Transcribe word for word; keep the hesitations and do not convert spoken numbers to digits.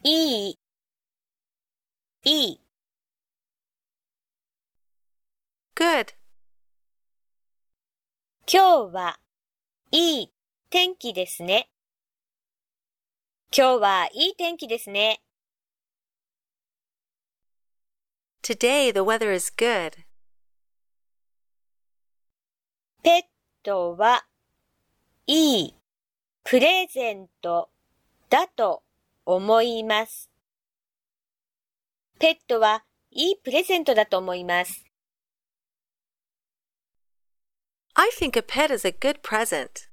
いい、いい。 Good. 今日はいい天気ですね。今日はいい天気ですね。 Today the weather is good. ペットはいいプレゼントだと思います。ペットはいいプレゼントだと思います。 I think a pet is a good present.